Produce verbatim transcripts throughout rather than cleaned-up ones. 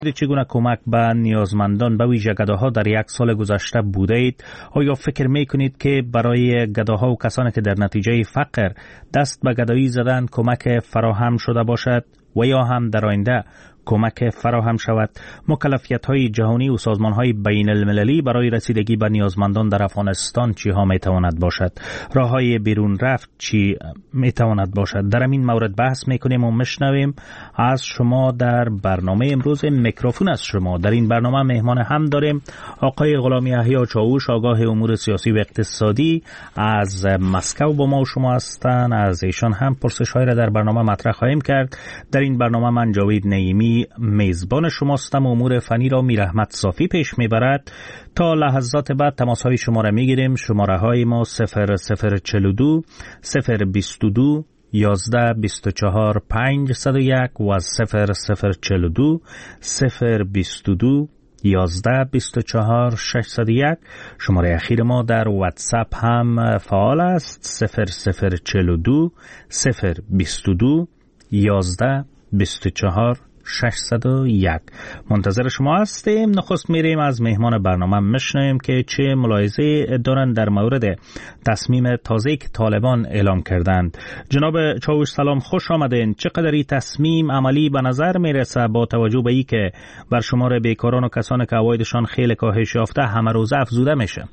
چگونه کمک به نیازمندان به ویژه گداها در یک سال گذشته بوده اید؟ آیا فکر می کنید که برای گداها و کسانی که در نتیجه فقر دست به گدایی زدن کمک فراهم شده باشد و یا هم در آینده کمک فراهم شود؟ مکلفیت‌های جهانی و سازمان‌های بین المللی برای رسیدگی به نیازمندان در افغانستان چی ها میتواند باشد؟ راه‌های بیرون رفت چی میتواند باشد؟ در این مورد بحث میکنیم و مشنویم از شما در برنامه امروز. میکروفون از شما در این برنامه مهمان هم داریم آقای غلام یحیی چاوش، آگاه امور سیاسی و اقتصادی از مسکو با ما و شما هستند. از ایشان هم پرسش‌هایی را در برنامه مطرح خواهیم کرد. در این برنامه من جاوید نعیمی میزبان شماستم. امور فنی را میر احمد صافی پیش میبرد. تا لحظات بعد تماس های شما را میگیریم. شماره های ما صفر صفر چهل و دو صفر بیست و دو یازده بیست و چهار پنجصد و یک و صفر صفر چهل و دو صفر بیست و دو یازده بیست و چهار ششصد و یک. شماره اخیر ما در واتساپ هم فعال است. صفر صفر چهل و دو صفر بیست و دو یازده بیست و چهار ششصد و یک. منتظر شما هستیم. نخست میریم از مهمان برنامه مشنویم که چه ملاحظه دارند در مورد تصمیم تازه‌ای که طالبان اعلام کردند. جناب چاوش سلام، خوش آمدین. چقدر این تصمیم عملی به نظر میرسه با توجه به ای که بر شمار بیکاران و کسانی که عوایدشان خیلی کاهش یافته همه روزه افزوده میشه؟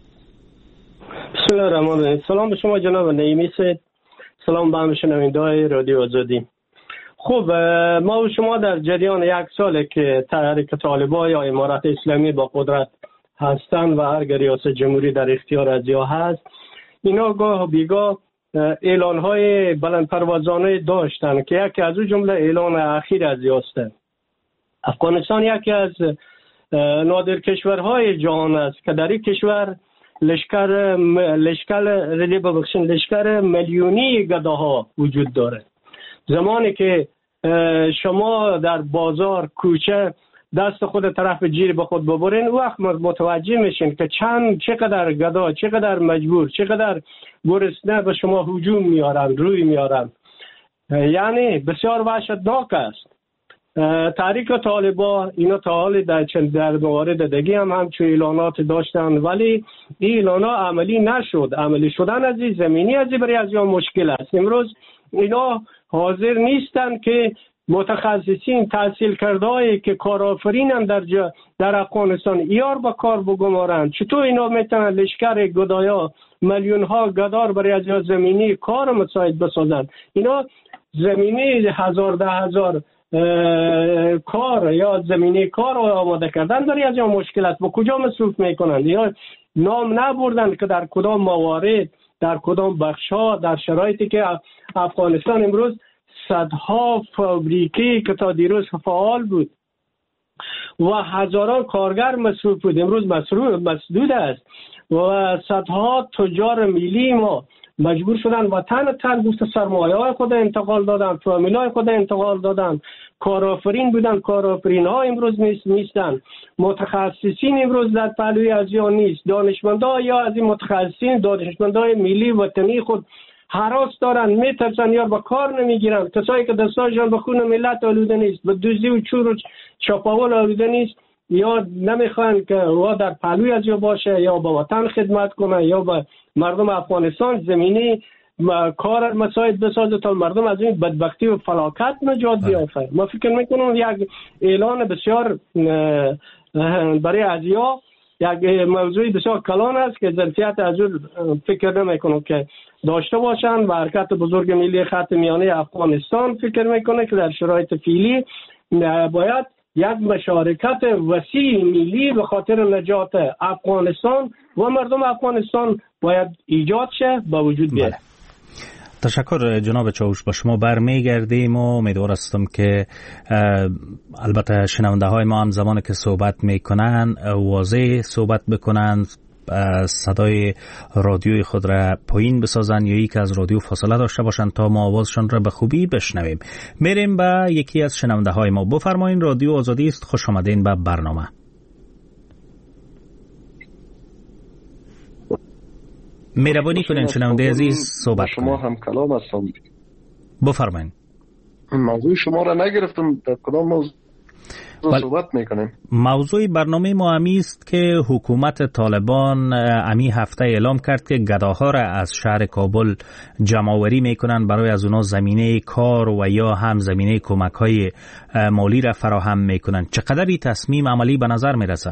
بسم الله الرحمن الرحیم. سلام به شما جناب نعیمی سید، سلام به شنونده‌های رادیو آزادی. خب ما و شما در جریان یک ساله که تحریک طالبان یا امارت اسلامی با قدرت هستند و هر ریاست جمهوری در اختیار ازیا هست، اینا گاه و بیگاه اعلان‌های بلند پروازانه داشتن که یکی از اون جمله اعلان اخیر ازیاست. افغانستان یکی از نادر کشورهای جهان است که در این کشور لشکر لشکر ردی ببخشین لشکر میلیونی گداها وجود داره. زمانی که شما در بازار کوچه دست خود طرف جیر به خود ببرین، وقت متوجه میشین که چند چقدر گدا، چقدر مجبور، چقدر گرسنه به شما هجوم میارن، روی میارن. یعنی بسیار وحشتناک است. تحریک طالبان اینا تا حال در چند در موارد دیگه هم همچون اعلانات داشتن، ولی این اعلانا عملی نشد. عملی شدن از این زمینی از این برای از یا مشکل است. امروز اینا حاضر نیستن که متخصصین تحصیل کرده‌ای که کارآفرینن در جا در افغانستان ایار با کار بگمارن. چطور اینا میتونن لشکر گدایا میلیون ها گدار برای از زمینی کار مساعد بسازن؟ اینا زمینی هزار ده هزار کار یا زمینی کار رو آماده کردن برای از این مشکلات با کجا مصرف میکنن؟ یا نام نبردن که در کدام موارد، در کدام بخش‌ها، در شرایطی که افغانستان امروز صدها فابریکی که تا دیروز فعال بود و هزاران کارگر مصروف بود، امروز مصروف مسدود است و صدها تجار ملی ما مجبور شدن وطن تن گفت سرمایه‌های خود انتقال دادن، فامیلای خود انتقال دادن، کارآفرین بودن، کارآفرین‌ها امروز نیست نیستن، متخصصین امروز در پهلوی ازیا نیست، دانشمندان یا از این متخصصین دانشمندای ملی وطنی خود هراس دارن، میترسن یا با کار نمیگیرن. کسایی که دستاشون به خون ملت آلوده نیست، به دوزی و چور و چاپاول آلوده نیست، یا نمیخوان که وا در پهلوی ازیا باشه یا با وطن خدمت کنه یا با مردم افغانستان زمینی کار مساعد بسازه تا مردم از این بدبختی و فلاکت نجات بیافته. ما فکر میکنم یک اعلان بسیار برای ازیا یک موضوع بسیار کلان است که ظرفیت از اون فکر نمیکنم که داشته باشن و حرکت بزرگ ملی خط میانه افغانستان فکر میکنه که در شرایط فعلی باید یک مشارکت وسیع ملی به خاطر نجات افغانستان و مردم افغانستان باید ایجاد شه با وجود بیاد. تشکر جناب چاوش. با شما برمیگردیم و امیدوار هستم که البته شنونده های ما هم زمانی که صحبت میکنن واضح صحبت بکنن، صدای رادیوی خود را پایین بسازن یا یک از رادیو فاصله داشته باشن تا ما آوازشان را به خوبی بشنویم. میریم به یکی از شنونده های ما. بفرمایین، رادیو آزادی است، خوش آمدین به برنامه. مهربانی کنین شنونده عزیز صحبت کنین. شما هم کلام هستم. بفرمایین. موضوع شما را نگرفتم، در کدام موضوع؟ صحبت میکنیم. موضوع برنامه ما همی است که حکومت طالبان امی هفته اعلام کرد که گداها را از شهر کابل جمع‌آوری میکنن برای از اونا زمینه کار و یا هم زمینه کمک های مالی را فراهم میکنن. چقدر این تصمیم عملی به نظر میرسه؟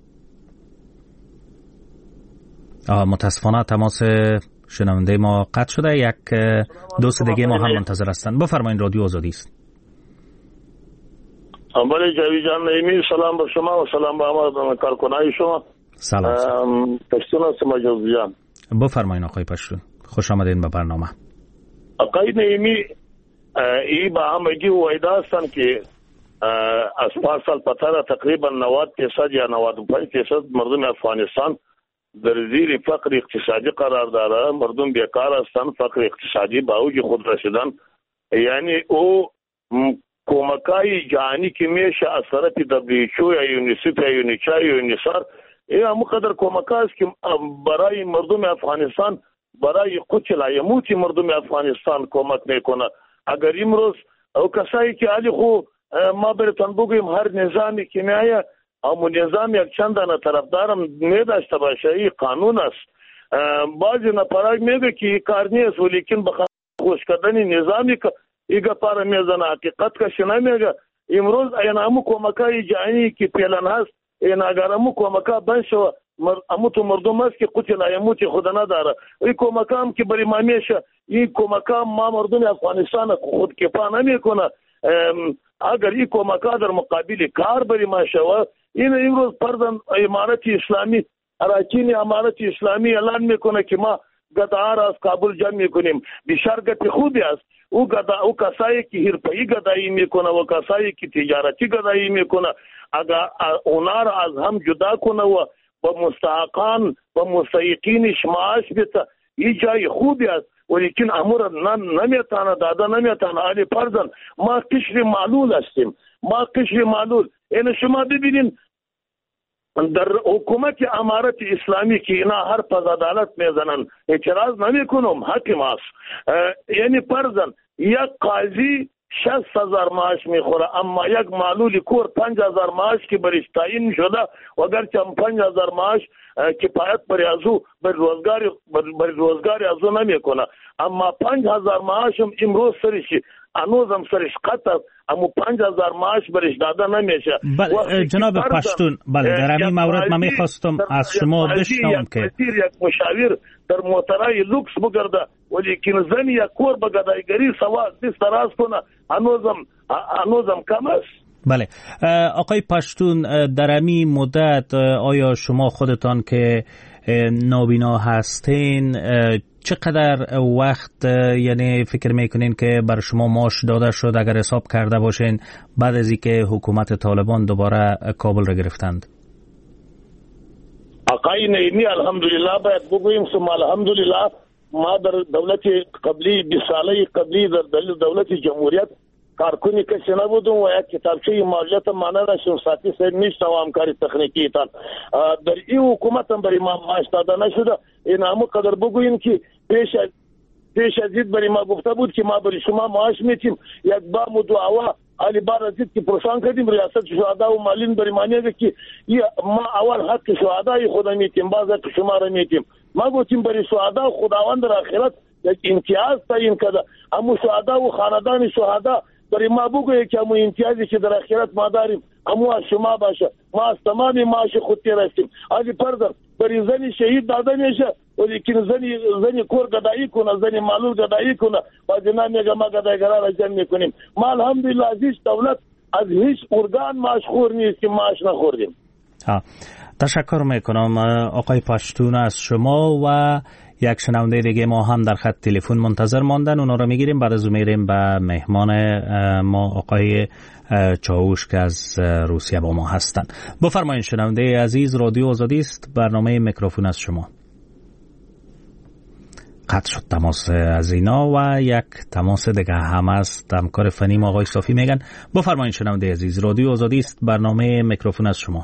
متاسفانه تماس شنونده ما قطع شده. یک دوست دیگه ما هم منتظر هستند. بفرمایید، رادیو آزادی است. بله جاوید جان نعیمی، سلام به شما و سلام به همه کارکنای شما. سلام. پشتون هستم جان. بفرمایید آقای پشتون، خوش آمدین به برنامه. آقای نعیمی، ای با همگی وعده هستند که از پنج سال پتر تقریبا نود درصد یا نود و پنج درصد مردم افغانستان در زیر فقر اقتصادی قرار داره. مردم بیکار هستند، فقر اقتصادی به اوج خود رسیدن. یعنی او کمکای جهانی که میشه از طرف دبلیوچو یا یونیسف یا یونیچا یا یونیسار، این همون قدر کمک است که برای مردم افغانستان، برای قتل یموت مردم افغانستان کمک میکنه. اگر امروز او کسایی که علی خو ما براتون بگویم هر نظامی که میایه اما نظام یک چند دانه طرفدارم نداشته باشه، این قانون است. بعضی نفرای میگه که این کار نیست، ولیکن بخاطر خوش کردن نظامی که ایگه پاره میزنه حقیقت کشی نمیگه. امروز این همو کمکای جهانی که پیلن هست، این اگر همو کمکا بند شو همو تو مردم هست که قتل ایموت خود نداره. این کمکا هم که بری ما میشه، این کمکا ما مردم افغانستان خود کفا نمیکنه. اگر این کمکا در مقابل کار بری ما شوه، این امروز پردن امارت اسلامی، اراکین امارت اسلامی اعلان میکنه که ما گداها از کابل جمع میکنیم. بسیار گپ خوبی است. او گدا او کسایی که حرفه‌ای گدایی میکنه و کسایی که تجارتی گدایی میکنه، اگر اونا را از هم جدا کنه و با مستحقان و مستحقینش معاش بده، این جای خوبی است. ولیکن امور نمیتونه داده نمیتونه. علی فرزن ما قشر معلول هستیم، ما قشر معلول. این شما ببینین در حکومت امارت اسلامی که اینا هر پز عدالت میزنن، اعتراض نمی کنم، حکم است. یعنی فرضاً یک قاضی شصت هزار معاش میخوره، اما یک معلول کور پنج هزار معاش که برش تعیین شده و اگرچه هم پنج هزار معاش کفایت بر ازو بر روزگار بر روزگار ازو نمیکنه، اما پنج هزار معاش هم امروز سرشی انوز هم سرش قطع، اما پنج هزار معاش برش داده نمیشه. بله جناب پشتون، بله در همین مورد من میخواستم از شما بشنوم که یک مشاور در موترای لوکس بگرده ولیکن زن یا کور بگدایگری سوا دست راست کنه، انوزم انوزم کم است. بله آقای پشتون، در همین مدت آیا شما خودتان که نابینا هستین چقدر وقت یعنی فکر میکنین که بر شما معاش داده شد اگر حساب کرده باشین بعد از اینکه حکومت طالبان دوباره کابل را گرفتند؟ آقای نعیمی الحمدلله باید بگوییم ثم الحمدلله ما در دولت قبلی بیست ساله قبلی در دولت جمهوریت کارکنی کسی نبودم و یک کتابچه مالیات ما نداشتم، ساعتی سر نیست و همکاری تکنیکی تان در این حکومت هم برای ما معاش داده نشده. این همو قدر بگوییم که پیش پیش از این برای ما گفته بود که ما برای شما معاش میتیم. یک بار مو دعوا علی بار از این که پرسان کردیم ریاست شهدا و مالین برای ما نیده که ما اول حق شهدای خود میتیم، بعض حق شما را میتیم. ما گفتیم برای شهدا خداوند در آخرت یک امتیاز تعیین کرده، اما شهدا و خاندان شهدا برای ما بگویه که همون امتیازی که در آخرت ما داریم همون از شما باشه. ما از تمامی معاش خود تیرستیم. آجی پردر برای زنی شهید داده میشه ولیکن زنی زنی کور گدایی کنه، زنی معلول گدایی کنه، بعضی نمیگه ما گدایگرا را جمع میکنیم. ما الحمدلله از هیچ دولت از هیچ ارگان معاش خور نیست که معاش نخوردیم. ها تشکر میکنم آقای پشتون از شما و یک شنونده دیگه ما هم در خط تلفن منتظر ماندن، اونا رو میگیریم بعد از اون میریم به مهمان ما آقای چاوش که از روسیه با ما هستن. بفرمایید شنونده عزیز، رادیو آزادی است، برنامه میکروفون از شما. قطع شد تماس از اینا و یک تماس دیگه هم است. همکار فنی آقای صافی میگن. بفرمایید شنونده عزیز، رادیو آزادی است، برنامه میکروفون از شما.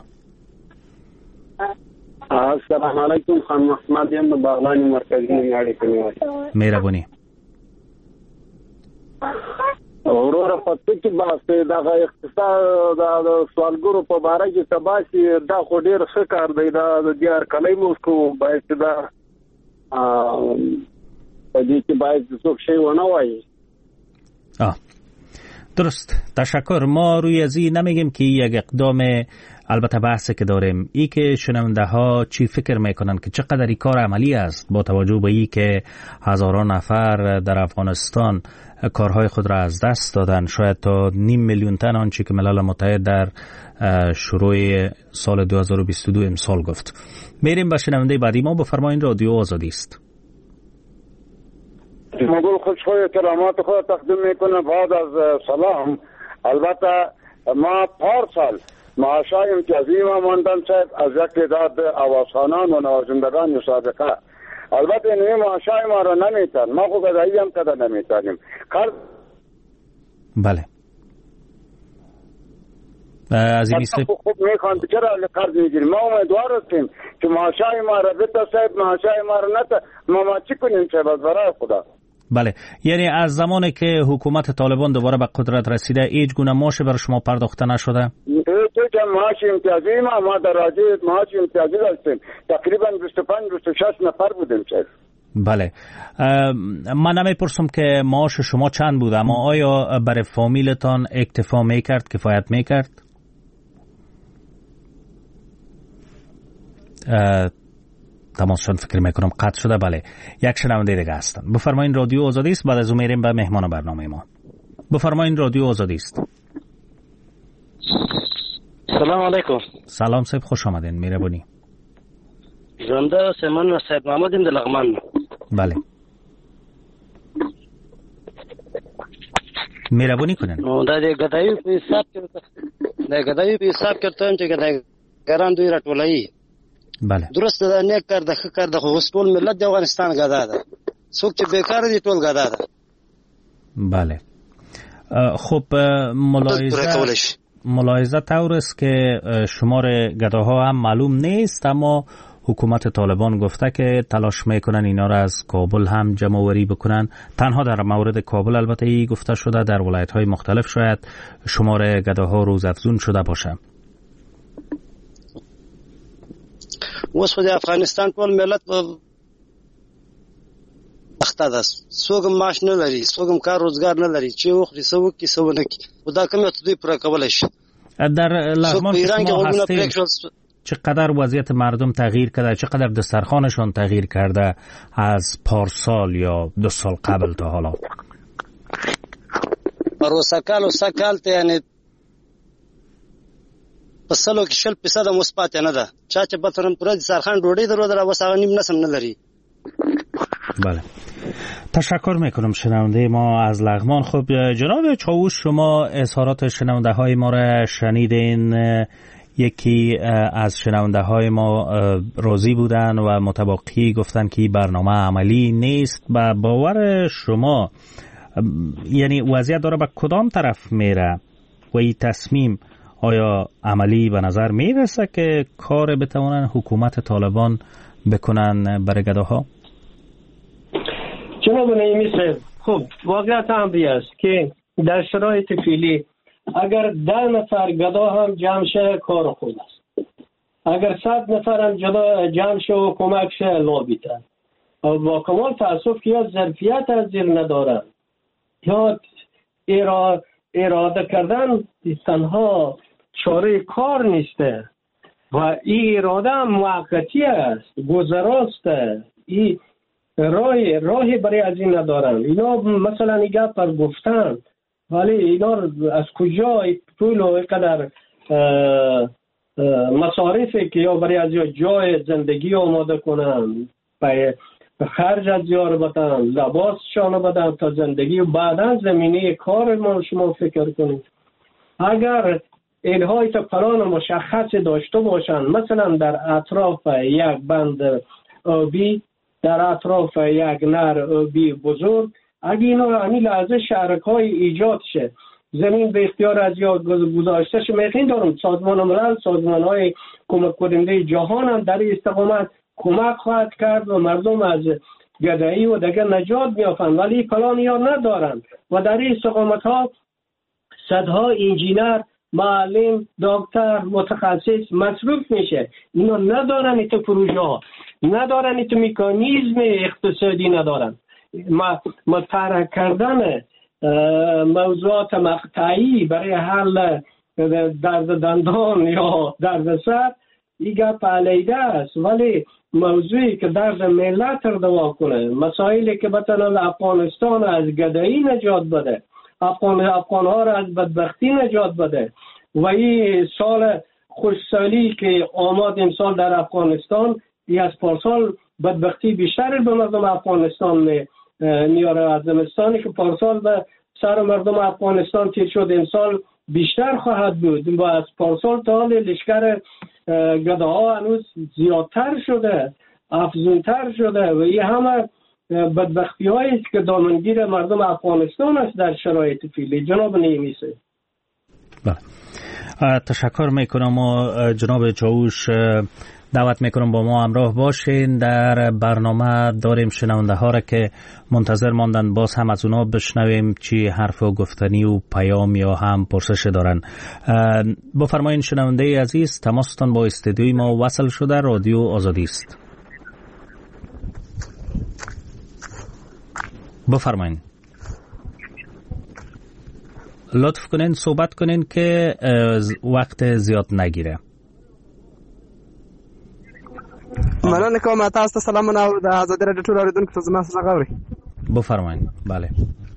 السلام علیکم، خان محمد یم باغلانی مرکزی نمیاری کنی. مهربانی. وروره په څه کې باسي د اقتصاد د سوالګرو په باره کې تباسي دا خو ډیر ښه کار دی دا د دیار کلی موسکو باید دا په دې کې باید څوک شی ونه وایي. آه درست، تشکر. ما روی ازی نمیگیم که یک اقدام، البته بحثی که داریم ای که شنونده ها چی فکر میکنن که چقدر این کار عملی است با توجه به ای که هزاران نفر در افغانستان کارهای خود را از دست دادن، شاید تا نیم میلیون تن آنچه که ملل متحد در شروع سال دو هزار و بیست و دو امسال گفت. میریم به شنونده بعدی. ما بفرمایید رادیو آزادی است. مقول خوشخوی کرامات خود تقدیم میکنم بعد از سلام. البته ما پارسال معاشای امتیازی ما ماندن شاید از یک تعداد آوازخوانان و نوازندگان سابقه. البته این معاشای ما را نمیتن، ما خود گدایی هم کده نمیتنیم. قرض بله از این بیسته خوب میخوان چرا قرض میگیریم؟ ما امیدوار هستیم که معاشای ما را بتا صاحب معاشای ما را نتا ما ما چی کنیم صاحب از برای خدا. بله، یعنی از زمانی که حکومت طالبان دوباره به قدرت رسیده هیچ گونه معاش برای شما پرداخته نشده؟ تو که معاش امتیازی ما ما در راجع معاش امتیازی داشتیم تقریبا بیست و پنج بیست و شش نفر بودیم صاحب. بله، من نمیپرسم که معاش شما چند بود، اما آیا برای فامیلتان اکتفا میکرد، کفایت میکرد؟ تماس شد فکر میکنم قطع شده. بله، یک شنونده دیگه هستن. بفرمایین رادیو آزادی است. بعد از اون میریم به مهمان برنامه ما. بفرمایین رادیو آزادی است. سلام علیکم. سلام صاحب، خوش آمدین. مهربانی. زنده سیمان و سید محمد ام لغمان. بله، مهربانی کنین. دا د غدایو په حساب کې دا غدایو په حساب کې ته چې غدای ګران دوی راټولای. بله درست ده، نیک کار ده، ښه کار ده، خو اوس ټول ملت د افغانستان غدا ده. څوک چې بیکار دي ټول غدا ده. بله خب ملاحظه ملاحظه طور است که شمار گداها هم معلوم نیست، اما حکومت طالبان گفته که تلاش میکنن اینا را از کابل هم جمع آوری بکنن. تنها در مورد کابل البته ای گفته شده، در ولایت های مختلف شاید شمار گداها روز افزون شده باشه. اوس په افغانستان ټول ملت اخته ده، څوک معاش نه لري، څوک کار روزګار نه لري، چې وخت څو کې څو نه کی خدا کومه تدوی پر کولای شي. در لغمان شما هستید چقدر وضعیت مردم تغییر کرده، چقدر دسترخوانشان تغییر کرده از پارسال یا دو سال قبل تا حالا؟ پروسکال و سکال ته یعنی په سلو کې شل فیصد مثبت نه ده. چا چې بترن پر دسترخوان ډوډۍ درو در وسه نیم نسم نه لري. بله، تشکر میکنم شنونده ما از لغمان. خب جناب چاوش، شما اظهارات شنونده های ما را شنیدین. یکی از شنونده های ما راضی بودن و متباقی گفتن که برنامه عملی نیست. و باور شما یعنی وضعیت داره به کدام طرف میره و این تصمیم آیا عملی به نظر میرسه که کار بتوانن حکومت طالبان بکنن برای گداها؟ جناب نعیمی صاحب، خب واقعیت امری است که در شرایط فعلی اگر ده نفر گدا هم جمع شه کار خود است، اگر صد نفر هم جدا جمع شه و کمک شه لابیتن. با کمال تاسف که یا ظرفیت از زیر ندارن یا ارا... اراده کردن تنها چاره کار نیسته و این اراده هم موقتی است، گذراست. این راه راهی برای از این ندارن. اینا مثلا ایگه پر گفتن، ولی اینا از کجا پول و اینقدر مصارفی که یا برای از جای زندگی آماده کنن، به خرج از یار بدن، لباس شانه بدن تا زندگی و بعدا زمینه کار ما شما فکر کنید. اگر اینهای تا پلان مشخص داشته باشن، مثلا در اطراف یک بند آبی، در اطراف یک نهر آبی بزرگ، اگه اینا همین لحظه شهرک‌های ایجاد شه، زمین به اختیار از یا گذاشته شه، میخین دارم سازمان ملل، سازمان‌های کمک کننده جهان هم در این استقامت کمک خواهد کرد و مردم از گدایی و دیگه نجات میافن، ولی پلان یا ندارن و در این استقامت ها صدها انجینر، معلم، دکتر، متخصص مصروف میشه. اینا ندارن ایتو پروژه ها، ندارن ایتو مکانیزم اقتصادی، ندارن مطرح کردن موضوعات مقطعی برای حل درد دندان یا درد سر. این گپ علیده است، ولی موضوعی که درد ملت رو دوا کنه، مسائلی که بتونه افغانستان از گدایی نجات بده، افغان افغان ها را از بدبختی نجات بده. و این سال خوشسالی که آمد امسال در افغانستان، این از پارسال بدبختی بیشتر به مردم افغانستان میاره. از زمستانی که پارسال به سر مردم افغانستان تیر شد، امسال بیشتر خواهد بود و از پارسال تا حال لشکر گداها هنوز زیادتر شده، افزونتر شده و این همه بدبختی هایی که دامنگیر مردم افغانستان است در شرایط فعلی. جناب نعیمی بله، تشکر میکنم و جناب چاوش دعوت میکنم با ما همراه باشین. در برنامه داریم شنونده ها را که منتظر ماندن، باز هم از اونا بشنویم چی حرف و گفتنی و پیام یا هم پرسش دارن. بفرمایین شنونده عزیز، تماستان با استودیوی ما وصل شده. رادیو آزادی است. بفرمایین، لطف کنین صحبت کنین که وقت زیاد نگیره. مننه کوم. تاسو ته سلامونه او د آزادي رادیو ټول اوریدونکو ته زما سلام غوړي. بفرمایئ. بله.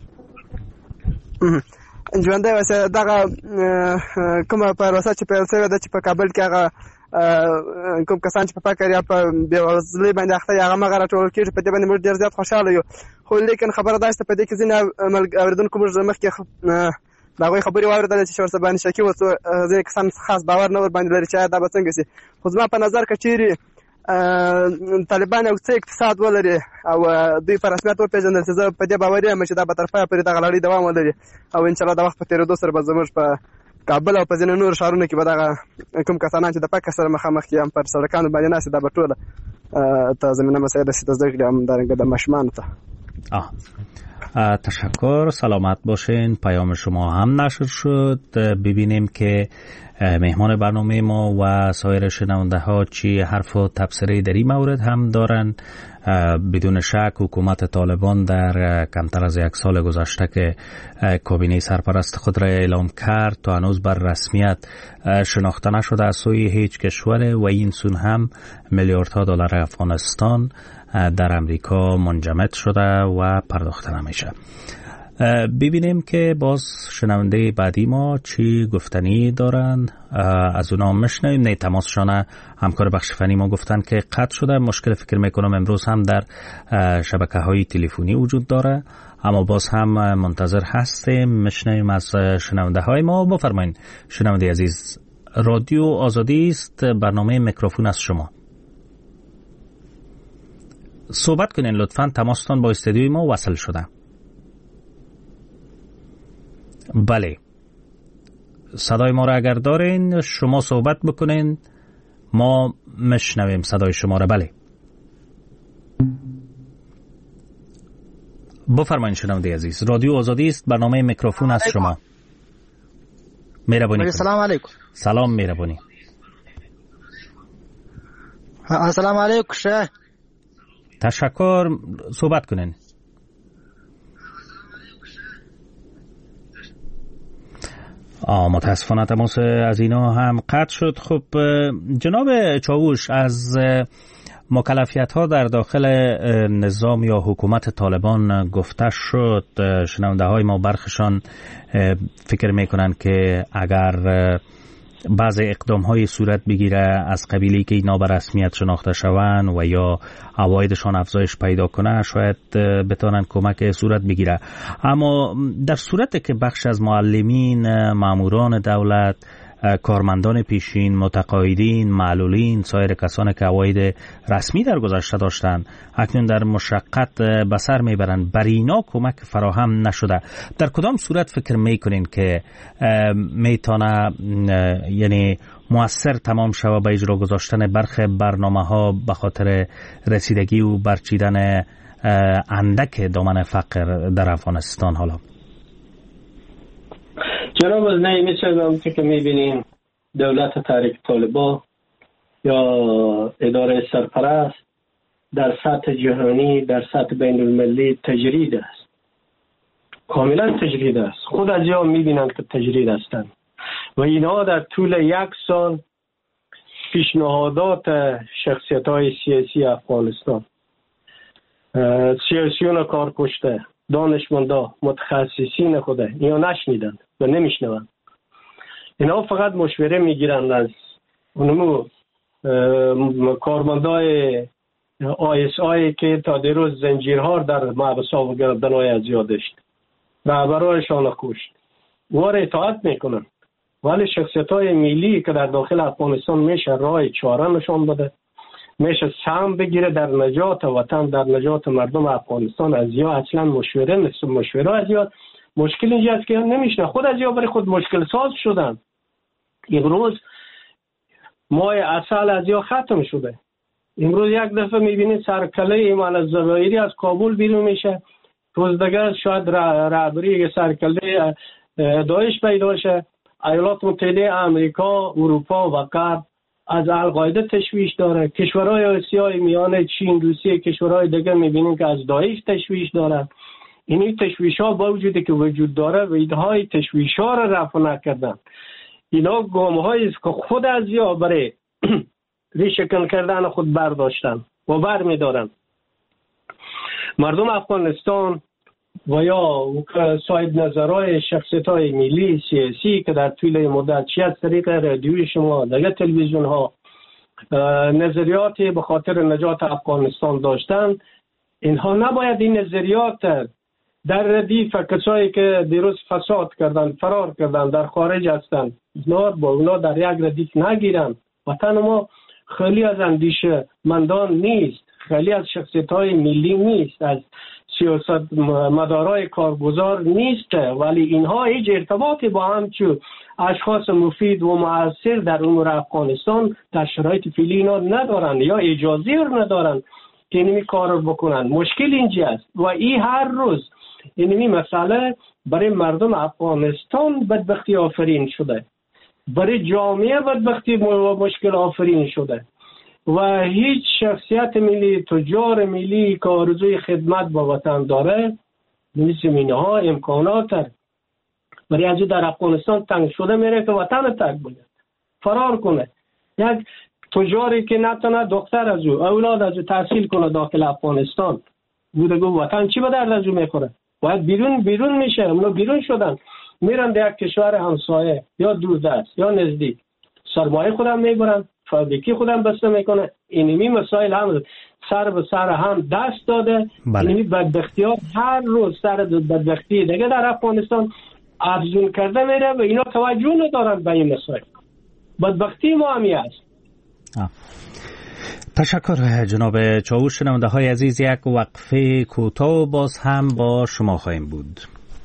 ژوندۍ وسه دغه کومه پروسه چې پیل شوې ده چې په کابل کې هغه کوم کسان چې په فقر یا په بېوزلۍ باندې اخته هغه مغه راټول کېږي، په دې باندې موږ ډېر زیات خوشحاله یو. خو لیکن خبره دا چې په دې کې ځینې اوریدونکو موږ مخکې د هغوی خبرې واورېدلې چې ورته باندې شکي وه، ځینې کسان خاص باور نه ورباندې لري چې دا به څنګه شي. خو زما په نظر که چیرې طالبان یو څه اقتصاد ولري او دوی په رسمیت وپېژندل شي، زه په دې باور یم چې دا به تر پایه پورې دغه لړۍ دوام ولري او انشاءالله د وخت په تېرېدو سره به زموږ په کابل او په ځینو نورو ښارونو کې به دغه کوم کسانان چې د فقر سره مخامخ دي هم پر سړکانو باندې ناست دي، دا به ټوله ته زمینه مساعده شي د زده کړې همدارنګه د ماشومانو ته. تشکر، سلامت باشین. پیام شما هم نشر شد. ببینیم که مهمان برنامه ما و سایر شنونده ها چی حرف و تبصره در این مورد هم دارن. بدون شک حکومت طالبان در کمتر از یک سال گذشته که کابینه سرپرست خود را اعلام کرد تا هنوز بر رسمیت شناخته نشده از سوی هیچ کشور و این سون هم میلیاردها دلار افغانستان در امریکا منجمد شده و پرداخته نمیشه. ببینیم که باز شنونده بعدی ما چی گفتنی دارن، از اونا مشنویم. نه تماسشان همکار بخش فنی ما گفتن که قطع شده. مشکل فکر میکنم امروز هم در شبکه های تلفنی وجود داره، اما باز هم منتظر هستیم. مشنویم از شنونده های ما. بفرمایین شنونده عزیز، رادیو آزادی است، برنامه میکروفون از شما. صحبت کنین لطفاً، تماستان با استودیوی ما وصل شده. بله، صدای ما را اگر دارین شما صحبت بکنین، ما مشنویم صدای شما را. بله بفرمایید شنونده عزیز، رادیو آزادی است، برنامه میکروفون از شما. مهربانی. سلام علیکم. سلام، مهربانی. السلام علیکم. شه تشکر، صحبت کنین. آه متاسفانه تماس از اینا هم قطع شد. خب جناب چاوش، از مکلفیت ها در داخل نظام یا حکومت طالبان گفته شد. شنونده های ما برخشان فکر میکنن که اگر بعض اقدام های صورت بگیره از قبیلی که اینا به رسمیت شناخته شوند و یا عوایدشان افزایش پیدا کنه، شاید بتونن کمک صورت بگیره. اما در صورتی که بخش از معلمین، ماموران دولت، کارمندان پیشین، متقاعدین، معلولین، سایر کسانی که عواید رسمی در گذشته داشتند اکنون در مشقت به سر میبرند، بر اینا کمک فراهم نشده. در کدام صورت فکر میکنین که میتونه یعنی مؤثر تمام شود به اجرا گذاشتن برخی برنامه ها به خاطر رسیدگی و برچیدن اندک دامن فقر در افغانستان حالا؟ جناب نعیمی صاحب، که میبینیم دولت تحریک طالبان یا اداره سرپرست در سطح جهانی، در سطح بین المللی تجرید است، کاملا تجرید است. خود از یا میبینند که تجرید هستند و اینها در طول یک سال پیشنهادات شخصیت های سیاسی افغانستان، سیاسیون کار کشته، دانشمندا، متخصصین خوده اینا نشنیدند و نمیشنوند. اینا فقط مشوره میگیرند از اونمو کارمندای آی اس آی که تا دیروز زنجیرها در محبس‌ها و گرفتن‌های از یاد داشت، رهبرایشان کشت، وار اطاعت میکنن. ولی شخصیت‌های ملی که در داخل افغانستان میشه راه چاره نشان بده، میشه سهم بگیره در نجات وطن، در نجات مردم افغانستان، از یا اصلا مشوره نیست. مشوره از یا مشکل اینجا است که نمیشه، خود از یا برای خود مشکل ساز شدن. امروز ماه اصل از یا ختم شده. امروز یک دفعه میبینید سرکله ایمان الزبایری از کابل بیرون میشه، روز دیگر شاید رهبری سرکله داعش پیدا شه. ایالات متحده آمریکا، اروپا و غرب از القاعده تشویش داره. کشورهای آسیای میانه، چین، روسیه، کشورهای دیگه میبینیم که از داعش تشویش دارن. این تشویش ها با وجودی که وجود داره و ایدهای تشویش ها را رفع نکردن. اینا گام هایی است که خود از یا برای ریشه‌کن کردن خود برداشتن و بر می دارن. مردم افغانستان و یا صاحب نظرهای شخصیت های ملی سیاسی که در طول مدت چی از طریق رادیوی شما دیگه تلویزیون ها نظریاتی به خاطر نجات افغانستان داشتن، اینها نباید این نظریات در ردیف کسایی که دیروز فساد کردن، فرار کردن، در خارج هستن، اینا با اونا در یک ردیف نگیرن. وطن ما خیلی از اندیشه مندان نیست، خیلی از شخصیت های ملی نیست، از سیاست مدارای کارگزار نیست، ولی اینها هیچ ارتباطی با همچو اشخاص مفید و مؤثر در امور افغانستان در شرایط فعلی اینا ندارن یا اجازه رو ندارن که اینمی کار رو بکنن. مشکل اینجا است و این هر روز اینمی مسئله برای مردم افغانستان بدبختی آفرین شده، برای جامعه بدبختی و مشکل آفرین شده و هیچ شخصیت ملی، تجار ملی که آرزوی خدمت با وطن داره این زمینه ها امکانات هست. برای از در افغانستان تنگ شده میره که وطن تنگ بوده فرار کنه. یک تجاری که نتونه دختر از او اولاد از او تحصیل کنه داخل افغانستان بوده گو وطن چی به درد از او میخوره؟ باید بیرون بیرون میشه. اونا بیرون شدن میرن در یک کشور همسایه یا دوردست یا نزدیک، سرمایه خودم میبرن، فابریکی خودم بسته میکنه. اینمی مسائل هم سر به سر هم دست داده. بله. اینمی بدبختی ها هر روز سر بدبختی دیگه در افغانستان افزون کرده میره و اینا توجه ندارن به این مسائل. بدبختی ما همی است. آه. تشکر جناب چاوش. شنونده های عزیز، یک وقفه کوتاه باز هم با شما خواهیم بود.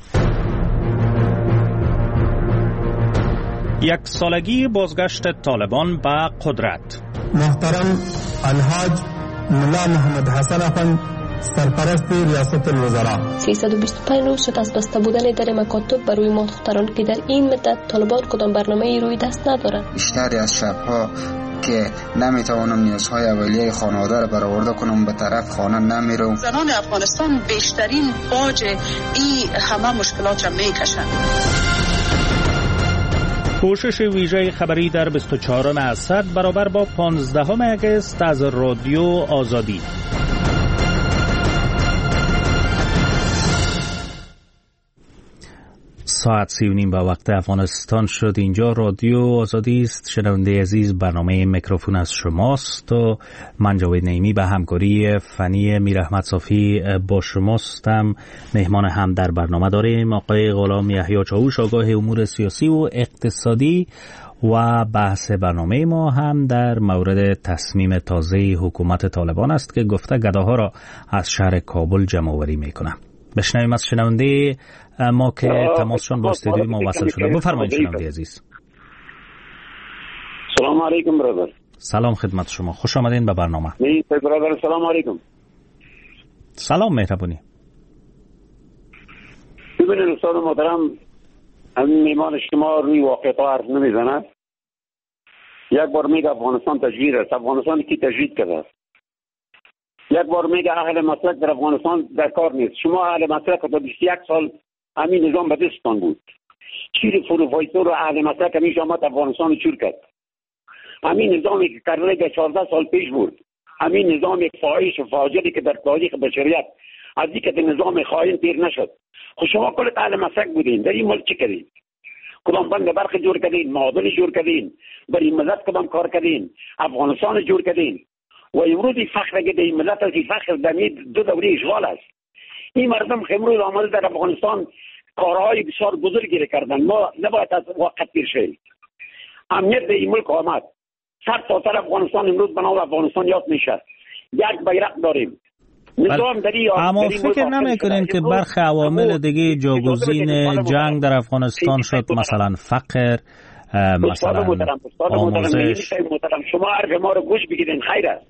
یک سالگی بازگشت طالبان به قدرت. محترم الحاج ملا محمد حسن افند، سرپرست ریاست الوزراء. سیصد و بیست و پنج روز شد از بسته بودن در مکاتب بر روی ما دختران که در این مدت طالبان کدام برنامه روی دست ندارند. بیشتری از شبها که نمیتوانم نیازهای اولیه خانواده را برآورده کنم به طرف خانه نمیرم. زنان افغانستان بیشترین باج این همه مشکلات را میکشند. کوشش ویژه خبری در بیست و چهارم اسد برابر با پانزدهم اگست از رادیو آزادی. ساعت سی و نیم به وقت افغانستان شد. اینجا رادیو آزادی است. شنونده عزیز، برنامه میکروفون از شماست و من جاوید نعیمی به همکاری فنی میر احمد صافی با شماستم. مهمان هم در برنامه داریم آقای غلام یحیی چاوش، آگاه امور سیاسی و اقتصادی، و بحث برنامه ما هم در مورد تصمیم تازه حکومت طالبان است که گفته گداها را از شهر کابل جمع آوری میکنه. بشنویم از شنونده ما که تماسشان با استودیوی ما وصل شده. بفرمایید شنونده عزیز. سلام علیکم برادر. سلام خدمت شما، خوش آمدین به برنامه. می برادر سلام علیکم. سلام مهربونی. ببینید استاد محترم، همین میمان شما روی واقعیت حرف نمیزنه. یک بار میگه افغانستان تجوید است. افغانستان کی تجوید کرده؟ یک بار میگه اهل مسلک در افغانستان در کار نیست. شما اهل مسلک تا بیست و یک سال همین نظام به دستتان بود. چیر فروفایتور و اهل مسلک همین شما افغانستان چور کرد. همین نظامی که کرده چهارده سال پیش بود، همین نظام فاحش و فاجعه‌ای که در تاریخ بشریت از اینکه نظام خائن تیر نشد. خب شما کل اهل مسلک بودین، در این ملک چی کردین؟ کدام بند برق جور کردین، معادن جور کردین، برای ملت کدام کار کردین، افغانستان جور کردین. و امروز فخر که این ملت از فخر در دو دوره اشغال است. این مردم که امروز آمده در افغانستان کارهای بسیار بزرگی کردن. ما نباید از وقت پیر شویم. امنیت در این ملک آمد. سر تا سر افغانستان امروز بنابر افغانستان یاد میشه. یک بیرق داریم. اما فکر نمیکنین که برخی عوامل دیگه جاگزین جنگ در افغانستان شد، مثلا فقر، مثلا آموزش؟ شما حرف ما رو گوش بگیرین، خیر است.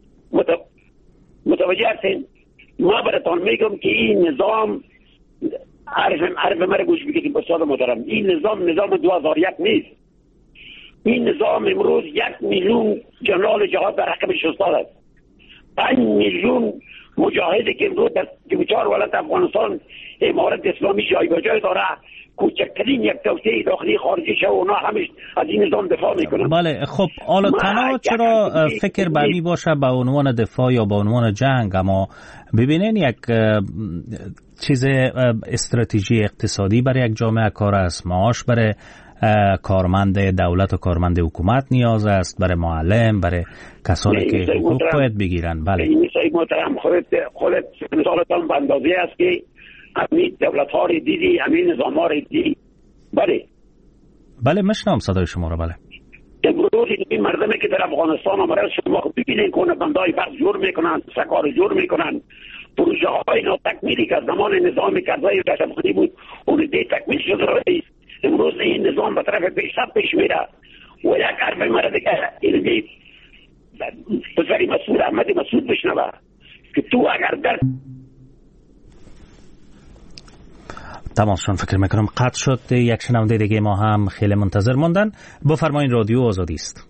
متوجه هستین؟ ما براتون میگم که این نظام حرف حرف ما رو گوش بگیرین استاد محترم. این نظام نظام دو هزار و یک نیست. این نظام امروز یک میلیون جنرال جهاد در رقم شستاد است. پنج میلیون مجاهدی که امروز در دوچار ولایت افغانستان امارت اسلامی جای به جای داره، کوچکترین یک توطئه داخلی خارجی شه، اونا همش از این نظام دفاع میکنن. بله خب حالا تنها چرا فکر به می باشه به عنوان دفاع یا به عنوان جنگ، اما ببینین یک چیز استراتژی اقتصادی برای یک جامعه کار است، معاش برای کارمند دولت و کارمند حکومت نیاز است، برای معلم، برای کسانی که حقوق باید بگیرن. بله این سعی محترم خودت خودت مثالتان به اندازه است که همین دولت ها رو دیدی، همین نظام ها رو دیدی. بله بله مشنم صدای شما رو. بله امروز این مردمی که در افغانستان آمده شما ببینید که بندای فرض جور میکنن، سکار جور میکنن، پروژه های ناتکمیلی که از زمان نظام کرزی رشدخانی بود اون دی تکمیل شده رئیس. امروز این نظام به طرف پیشرفت پیش میره و یک حرف مرا دیگه این دی پسری مسئول احمد مسعود بشنوه که تو اگر در تمام شد. فکر میکنم قطع شد. یک شنونده دیگه ما هم خیلی منتظر موندن. بفرمایید، رادیو آزادی است.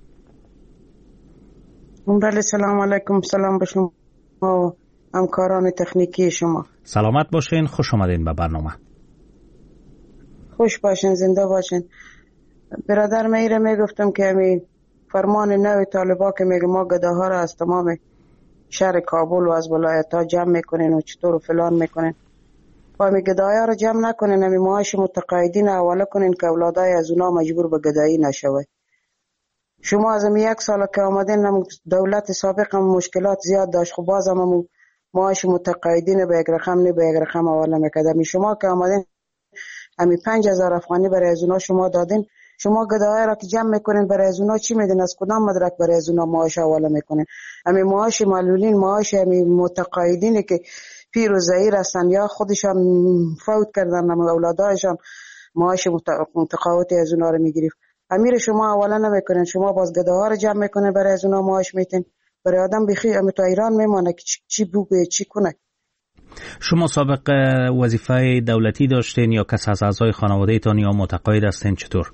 بله سلام علیکم. سلام به شما و همکاران تکنیکی شما. سلامت باشین، خوش آمدین به برنامه. خوش باشین، زنده باشین. برادر میره میگفتم که می فرمان نو طالبا که میگه ما گداها را از تمام شهر کابل و از ولایت ها جمع میکنین و چطور و فلان میکنین. با می گدایا را جمع نکنین، همی معاش متقاعدین حواله کنین که اولادای از اونا مجبور به گدایی نشوه. شما از می یک سال که آمدین دولت سابق هم مشکلات زیاد داشت، خب باز هم معاش متقاعدین به یک رقم نه به یک رقم حواله میکردم. شما که آمدین همی پنج هزار افغانی برای از اونا شما دادین. شما گداهای را که جمع میکنین برای از اونا چی میدین؟ از کدام مدرک برای از اونا معاش حواله میکنین؟ همی معاش معلولین، معاش همی متقاعدین که پیر و ضعیف هستن یا خودشان فوت کردن، هم اولادایشان معاش متقاعدی از اونا رو میگیرید. امیر شما حواله نمیکنین، شما باز گداها رو جمع میکنین برای از اونا معاش میتین. برای آدم بخی ام تو ایران میمونه که چی بوگه چی کنه. شما سابق وظیفه دولتی داشتین یا کس از اعضای خانواده تان یا متقاعد هستین؟ چطور؟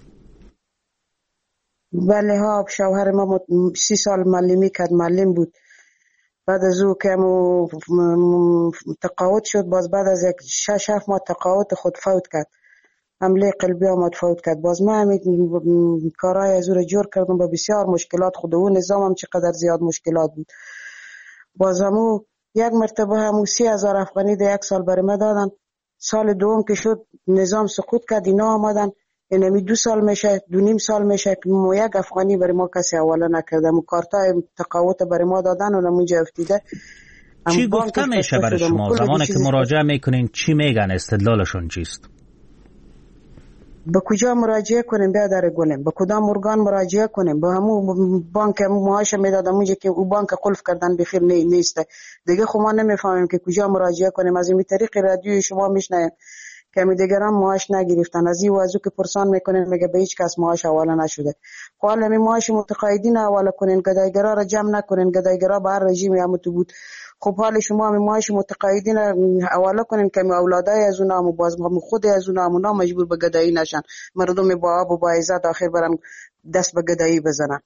بله ها، شوهر ما سی سال معلمی کرد، معلم بود. بعد از او که تقاعد شد، باز بعد از یک شش هفت ماه تقاعد خود فوت کرد، حمله قلبی آمد فوت کرد. باز ما همین کارهای از او را جور کردم با بسیار مشکلات. خود اون نظام هم چقدر زیاد مشکلات بود. باز همو یک مرتبه همو سی هزار افغانی ده یک سال برای ما دادن. سال دوم که شد نظام سقوط کرد، اینا آمدن اینمی دو سال میشه، دو نیم سال میشه که مو یک افغانی برای ما کسی حواله نکرده. مو کارتای تقاعد برای ما دادن و نمونجا افتیده. چی گفته میشه برای شما زمانی که مراجعه میکنین؟ چی میگن؟ استدلالشون چیست؟ به کجا مراجعه کنیم برادر گلم؟ به کدام ارگان مراجعه کنیم؟ به همون بانک معاش میدادم اونجا که او بانک قلف کردن بخیر نیسته دیگه. خب ما نمیفهمیم که کجا مراجعه کنیم. از این طریق رادیوی شما میشنویم که می دیگران معاش نگرفتن. از این وضو که پرسان میکنن میگه به هیچ کس معاش حواله نشده. خب حالا می معاش متقاعدین حواله کنین، گدایگرا را جمع نکنین، گدایگرا به هر رژیم هم تو بود. خب حال شما می معاش متقاعدین حواله کنین که می اولادای از اونها و باز خود از اونها اونا مجبور به گدایی نشن، مردم با آب و با عزت آخر برن دست به گدایی بزنن.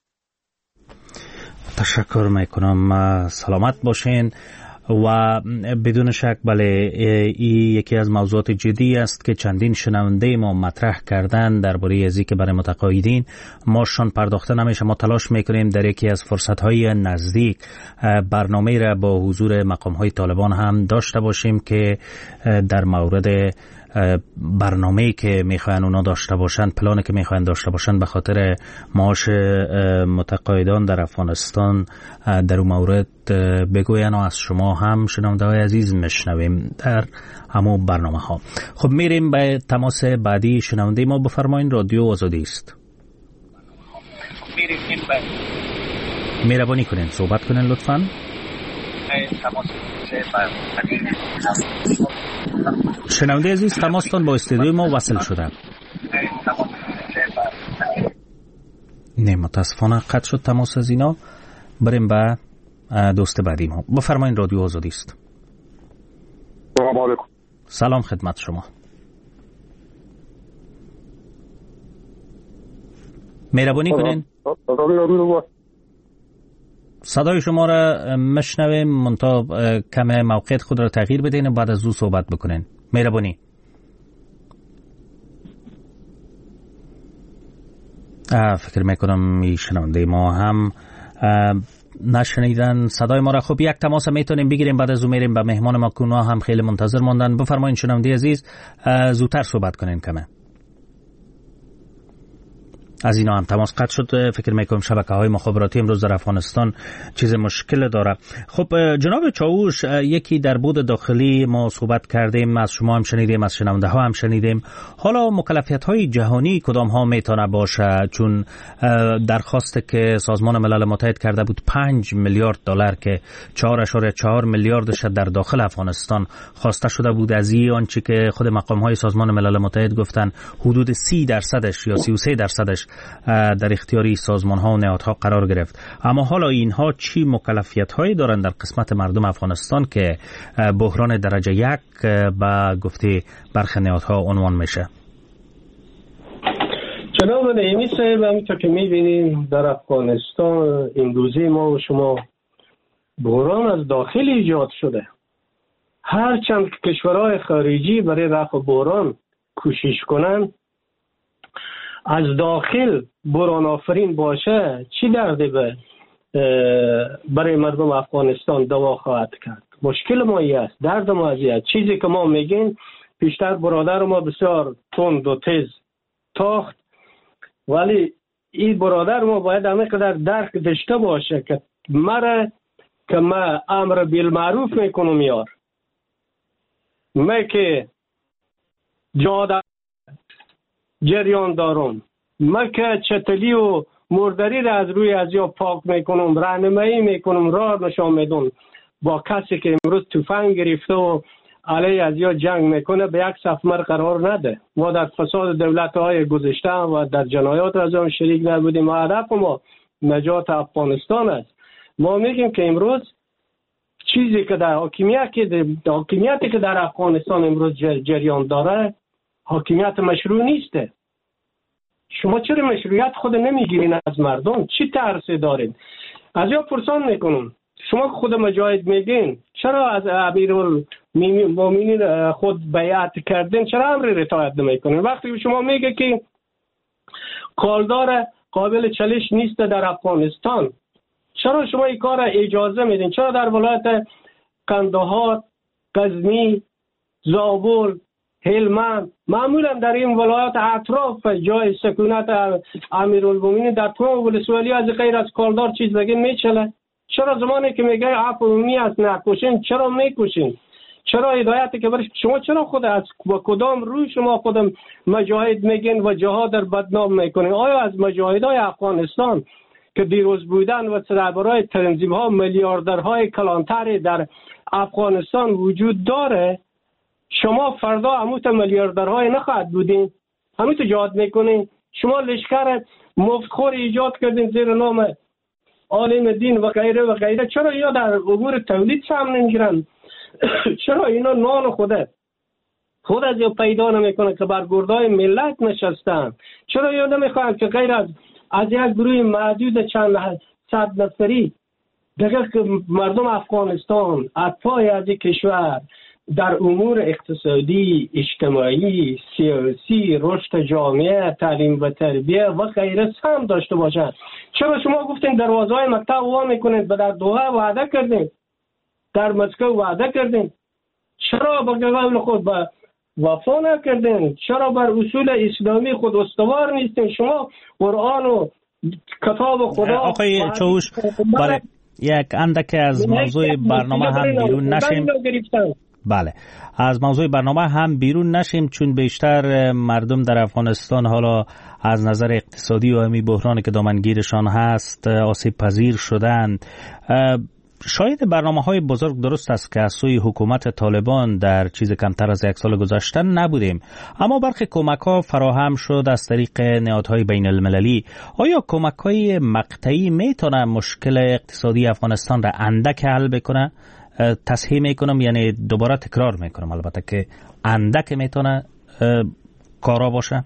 تشکر میکنم، سلامت باشین. و بدون شک بله این یکی از موضوعات جدی است که چندین شنونده ما مطرح کردن درباره ازی که برای متقاعدین ماشون پرداخته نمیشه. ما تلاش میکنیم در یکی از فرصتهای نزدیک برنامه را با حضور مقامهای طالبان هم داشته باشیم که در مورد برنامه‌ای که میخواین اونا داشته باشن، پلانی که میخواین داشته باشن به خاطر معاش متقاعدان در افغانستان در اون مورد بگوین و از شما هم شنونده‌های عزیز میشنویم در همون برنامه ها. خب میریم به تماس بعدی شنونده ما. بفرمایین، رادیو آزادی است. میریم به مهربانی کنین صحبت کنین لطفاً. تماس بعدی شنونده عزیز، تماستان با استودیوی ما وصل شده. نه متاسفانه قطع شد تماس از اینا. بریم به دوست بعدی ما. بفرمایین، رادیو آزادی است. سلام علیکم. سلام خدمت شما. مهربانی کنین صدای شما را مشنویم، منتها کم موقعیت خود را تغییر بدین و بعد از او صحبت بکنین. مهربانی. فکر میکنم این شنونده ما هم نشنیدن صدای ما را. خب یک تماس میتونیم بگیریم، بعد از او میریم به مهمان ما که اونها هم خیلی منتظر موندن. بفرمایید شنونده عزیز، زودتر صحبت کنین کمه. از اینا هم تماس قطع شد. فکر میکنم شبکه‌های مخابراتی امروز در افغانستان چیز مشکل داره. خب جناب چاوش، یکی در بود داخلی ما صحبت کردیم، از شما هم شنیدیم، از شنونده ها هم شنیدیم. حالا مکلفیت‌های جهانی کدام ها میتونه باشه؟ چون درخواست که سازمان ملل متحد کرده بود پنج میلیارد دلار که چهار اشاره چهار میلیاردش در داخل افغانستان خواسته شده بود، از این آنچه که خود مقام‌های سازمان ملل متحد گفتن حدود سی درصدش یا سی و سه درصدش در اختیاری سازمان ها و نهادها قرار گرفت. اما حالا اینها چی مکلفیت هایی دارند در قسمت مردم افغانستان که بحران درجه یک به گفته برخی نهادها عنوان میشه؟ جناب نعیمی صاحب، همینطور که میبینیم در افغانستان امروزی ما و شما بحران از داخل ایجاد شده. هرچند کشورهای خارجی برای رفع بحران کوشش کنند، از داخل بحران آفرین باشه چی دردی به برای مردم افغانستان دوا خواهد کرد؟ مشکل ما این است، درد ما این است. چیزی که ما میگیم پیشتر برادر ما بسیار تند و تیز تاخت، ولی این برادر ما باید همینقدر درک داشته باشه که مرا که ما امر بالمعروف میکنم یار می که جاده جریان دارم، ما که چتلی و مردری را از روی از یا پاک میکنم، راهنمایی میکنم، راه نشان میدم با کسی که امروز تفنگ گرفته و علیه از یا جنگ میکنه به یک صف مر قرار نده. ما در فساد دولت های گذشته و در جنایات از آن شریک نبودیم و هدف ما نجات افغانستان است. ما میگیم که امروز چیزی که در حاکمیت که حاکمیتی که در افغانستان امروز جریان داره حاکمیت مشروع نیسته. شما چرا مشروعیت خود نمیگیرین از مردم؟ چی ترسی دارین؟ از یا پرسان میکنم، شما خود مجاهد میگین چرا از امیرالمومنین خود بیعت کردین، چرا امر رضایت نمیکنین؟ وقتی شما میگه که کالدار قابل چالش نیست در افغانستان، چرا شما این کار اجازه میدین؟ چرا در ولایت قندهار، غزنی، زابل، هلمند، معمولا در این ولایات اطراف جای سکونت امیرالمومنین در تمام ولسوالی از غیر از کالدار چیز دیگه میچله؟ چرا زمانی که میگه عفومی است نکشین چرا میکشین؟ چرا هدایتی که برش شما چرا خود از با کدام روی شما خودم مجاهد میگین و جهاد در بدنام میکنین؟ آیا از مجاهدای افغانستان که دیروز بودن و سربرای تنظیم ها میلیاردرهای کلانتری در افغانستان وجود داره؟ شما فردا همون میلیاردرهای نخواهد بودین، همون تجارت میکنین. شما لشکر مفتخور ایجاد کردین زیر نام عالم دین و غیره و غیره. چرا یا در امور تولید سهم نمیگیرن؟ چرا اینا نان خوده خود از یا پیدا نمیکنه که بر گردای ملت نشستن؟ چرا یا نمیخواهند که غیر از از یک گروه محدود چند صد نفری دیگر که مردم افغانستان اطفای از این کشور در امور اقتصادی، اجتماعی، سیاسی، رشد جامعه، تعلیم و تربیه و غیره سهم داشته باشند؟ چرا شما گفتین دروازه های مکتب وا میکنید و در دوحه وعده کردین، در مسکو وعده کردین؟ چرا به قول خود به وفا نکردین؟ چرا بر اصول اسلامی خود استوار نیستین؟ شما قرآن و کتاب خدا. آقای چاوش، بله یک اندک از موضوع برنامه هم بیرون نشیم. بله از موضوع برنامه هم بیرون نشیم، چون بیشتر مردم در افغانستان حالا از نظر اقتصادی و همی بحرانی که دامنگیرشان هست آسیب پذیر شدند. شاید برنامه های بزرگ درست است که از سوی حکومت طالبان در چیز کمتر از یک سال گذشته نبودیم، اما برخی کمک ها فراهم شد از طریق نهادهای بین المللی. آیا کمک های مقطعی میتونه مشکل اقتصادی افغانستان را اندک حل بکنه؟ تصحیح میکنم، یعنی دوباره تکرار میکنم البته که اندک میتونه کارا باشه.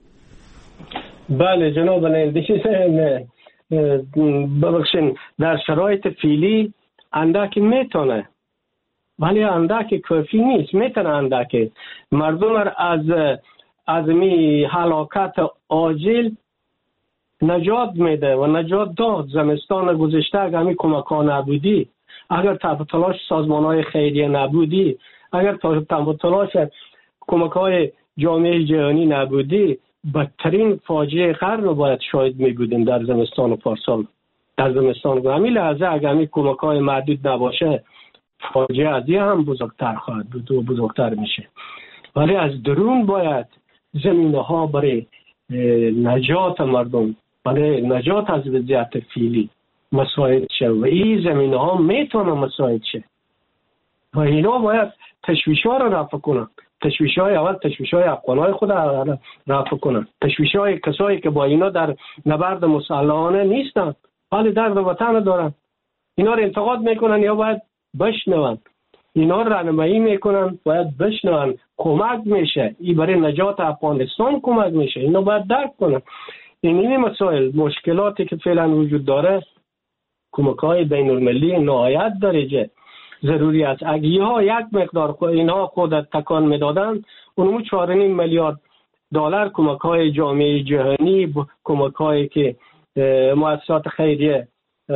بله جناب نایب، ببخشین در شرایط فعلی اندک میتونه، ولی اندک کافی نیست. میتونه اندک مردم از از می هلاکت عاجل نجات میده و نجات داد. زمستان گذشته اگر می کمک ها نبودی، اگر تب تلاش سازمان های خیریه نبودی، اگر تب تلاش کمک های جامعه جهانی نبودی، بدترین فاجعه قرن رو باید شاهد می بودیم در زمستان و پارسال. در زمستان و همین لحظه اگر می کمک های محدود نباشه، فاجعه از این هم بزرگتر خواهد بود و بزرگتر میشه. ولی از درون باید زمینه ها برای نجات مردم، برای نجات از وضعیت فعلی مساعد شه و این زمینه ها میتونه مساعد شه و اینا باید تشویش ها رو رفع کنن. تشویش های اول تشویش های افغان های خود رفع کنن، تشویش های کسایی که با اینا در نبرد مسلحانه نیستن ولی درد وطن دارن، اینا رو انتقاد میکنن یا باید بشنون، اینا رو رهنمایی میکنن باید بشنون. کمک میشه، این برای نجات افغانستان کمک میشه، اینا باید درک کنن. این این مسائل مشکلاتی که فعلا وجود داره، کمک های بین المللی نهایت درجه ضروری است. اگه ها یک مقدار اینها خود تکان میدادن، اونمو چهار و نیم میلیارد دلار کمک های جامعه جهانی، کمک هایی که مؤسسات خیریه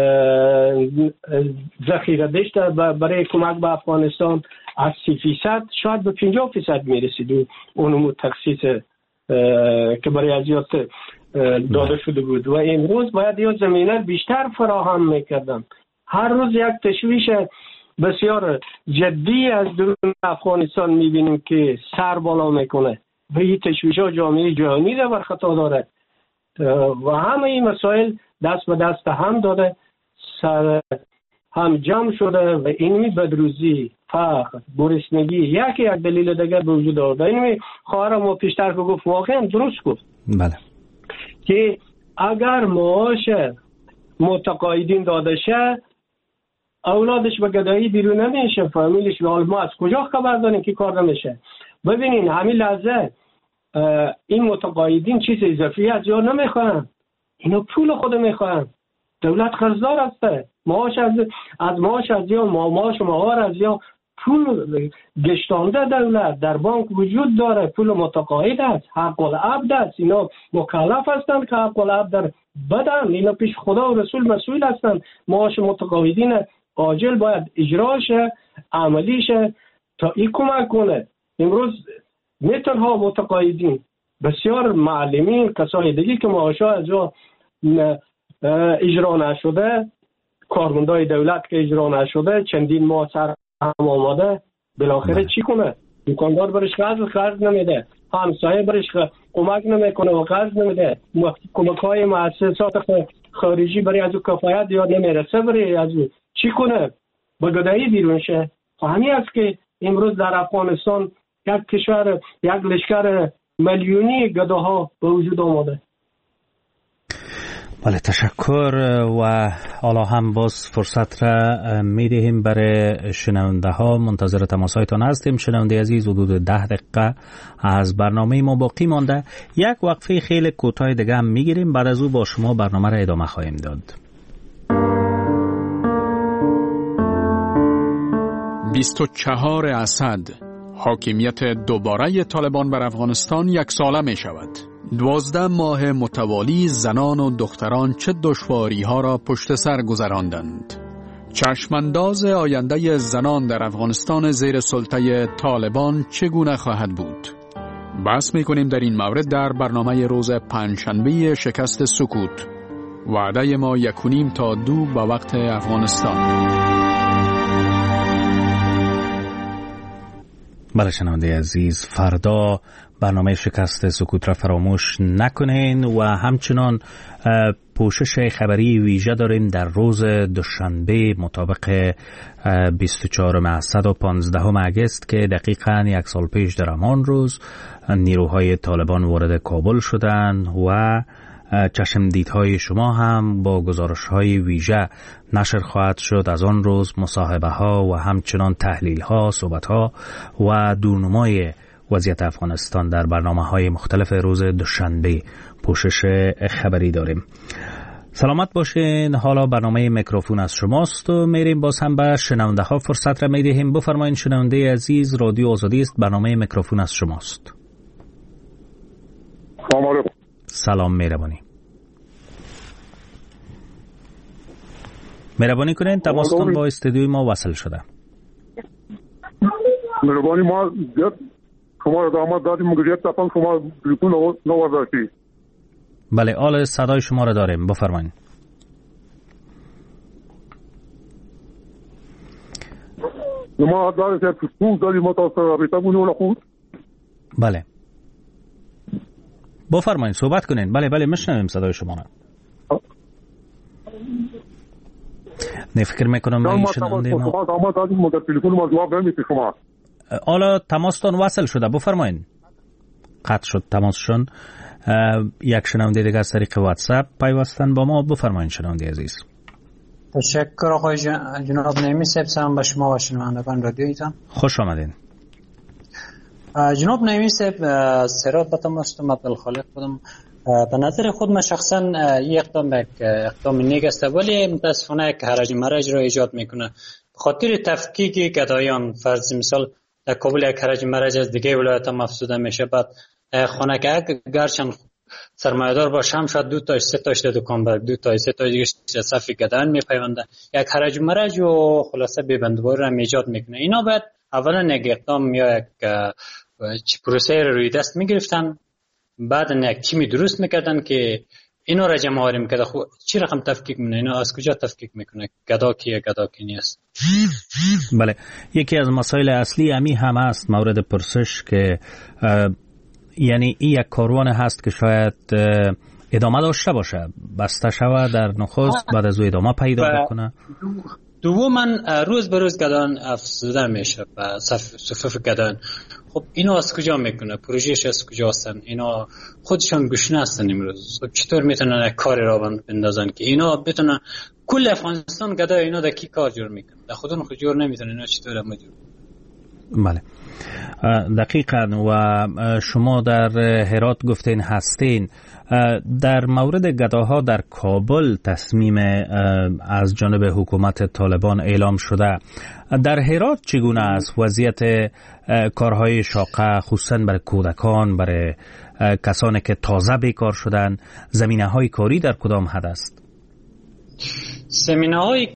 ذخیره داشته برای کمک به افغانستان از سی فیصد شاید به پنجاه فیصد میرسید اونمو تخصیص که برای ازیات داده شده بود و امروز باید یه زمینه بیشتر فراهم میکردن. هر روز یک تشویش بسیار جدی از درون افغانستان میبینیم که سر بالا میکنه و این تشویش ها جامعه جهانی را بر خطا داره و همه این مسائل دست به دست هم داده، سر هم جمع شده و اینمی بدروزی، فقر، گرسنگی یکی یک دلیل دیگر به وجود آورده. اینمی خواهرم و پیشتر که گفت واقعا درست گفت. بله. که اگر معاش متقاعدین داده شه، اولادش به گدایی بیرون نمیشه، فامیلش به حال ما از کجا خبر داریم که کار نمیشه؟ ببینین همین لحظه این متقاعدین چیز اضافی از یا نمیخوان، اینا پول خود میخوان. دولت قرضدار هسته، معاش از از معاش از یا معاش ماهار از یا پول گشتانده دولت در بانک وجود داره، پول متقاعد است، حق العبد است، اینا مکلف هستند که حق العبد در بدن، اینا پیش خدا و رسول مسئول هستند. معاش متقاعدین عاجل باید اجرا شه، عملی شه تا این کمک کنه. امروز نه تنها متقاعدین، بسیار معلمین، کسای دیگه که معاشا از جا اجرا نشده، کارمندای دولت که اجرا نشده، چندین ماه سر هم آماده، بالاخره چی کنه؟ دکاندار برش قرض قرض نمیده، همسایه برش کمک نمیکنه و قرض نمیده، کمک های مؤسسات خارجی برای از او کفایت یا نمیرسه، برای از او چی کنه؟ با گدایی بیرون شه. همین است که امروز در افغانستان یک کشور یک لشکر میلیونی گداها به وجود آمده. بله تشکر. و حالا هم باز فرصت را میدهیم برای شنونده ها. منتظر تماس هایتان هستیم. شنونده عزیز، حدود ده دقیقه از برنامه ما باقی مانده. یک وقفه خیلی کوتاه دیگه هم میگیریم، بعد از او با شما برنامه را ادامه خواهیم داد. بیست و چهار اسد حاکمیت دوباره طالبان بر افغانستان یک ساله می شود. دوازده ماه متوالی زنان و دختران چه دشواری ها را پشت سر گذراندند. چشمانداز آینده زنان در افغانستان زیر سلطه طالبان چگونه خواهد بود؟ بحث می کنیم در این مورد در برنامه روز پنجشنبه شکست سکوت. وعده ما یک و نیم تا دو به وقت افغانستان. بله شنونده عزیز، فردا برنامه شکست سکوت را فراموش نکنین و همچنان پوشش خبری ویژه داریم در روز دوشنبه مطابق بیست و چهارم اسد و پانزدهم اگست که دقیقاً یک سال پیش در همان روز نیروهای طالبان وارد کابل شدند و چشمدیدهای شما هم با گزارش‌های ویژه نشر خواهد شد از آن روز، مصاحبه‌ها و همچنان تحلیل‌ها، صحبت‌ها و دورنمای وضعیت افغانستان در برنامه‌های مختلف روز دوشنبه پوشش خبری داریم. سلامت باشین. حالا برنامه میکروفون از شماست و میریم باز هم به شنونده ها فرصت را میدهیم. بفرمایید شنونده عزیز، رادیو آزادی است، برنامه میکروفون از شماست. سلام. سلام، مهربانی. مهربانی کنین تماستون با استودیوی ما وصل شده. مهربانی، ما شما را داماد دادیم مگریت تپن شما بلکون نوازاشی. بله، آل صدای شما را داریم، بفرمایید. ما داریم که پسکوز داریم متاسر رابطه بونی خود. بله بفرمایید، صحبت کنین. بله بله میشنویم صدای شما را. نه فکر میکنم ما شنونده ما شما داماد دادیم مگر تلفن ما جواب نمیدید شما. حالا تماستون وصل شده، بفرمایید. قطع شد تماسشون. یک شنونده دیگه از طریق واتساپ پیوستن با ما، بفرمایید شنونده عزیز. تشکر آقای جناب نعیمی صاحب. سلام به شما و شنوندگان رادیو ایتان. خوش آمدین. جناب نعیمی صاحب، سرات به تماس عبدالخالق بودم. به نظر خود من شخصا یک اقدام یک اقدام نیک است، ولی متاسفانه یک حرج مرج را ایجاد میکنه. به خاطر تفکیک گدایان، فرض مثال در کابل یک حرج مرج از دیگه ولایت هم افزوده میشه، بعد خانه گرچند سرمایه‌دار باشه هم شاید دو تا سه تاش دکان بر دو تا سه تا دیگه صفی گدایان میپیونده، یک حرج مرج و خلاصه ببندواری را ایجاد میکنه. اینا باید اولا یک اقدام یا یک پروسه روی دست میگرفتن، بعد یک تیمی درست میکردن که اینا را جمع آوری میکرده. خب چی رقم تفکیک میکنه؟ اینا از کجا تفکیک میکنه؟ گدا کیه گدا کی نیست؟ بله، یکی از مسائل اصلی امی هم است مورد پرسش که یعنی این یک کاروان هست که شاید ادامه داشته باشه، بسته شود در نخست، بعد از او ادامه پیدا بکنه. دوما روز به روز گدان افزوده میشه و صفوف گدان. خب اینا از کجا میکنه؟ پروژهش از کجا هستن؟ اینا خودشان گشنه هستن امروز. خب چطور میتونن یک کاری را بندازن که اینا بتونن کل افغانستان گدا اینا در کی کار جور میکنن؟ در خودشون خود جور نمیتونن. اینا چطور مجبور؟ بله دقیقاً. و شما در هرات گفتین هستین، در مورد گداها در کابل تصمیم از جانب حکومت طالبان اعلام شده. در هرات چگونه است وضعیت کارهای شاقه، خصوصا برای کودکان، برای کسانی که تازه بیکار شدن؟ زمینه های کاری در کدام حد است؟ زمینه های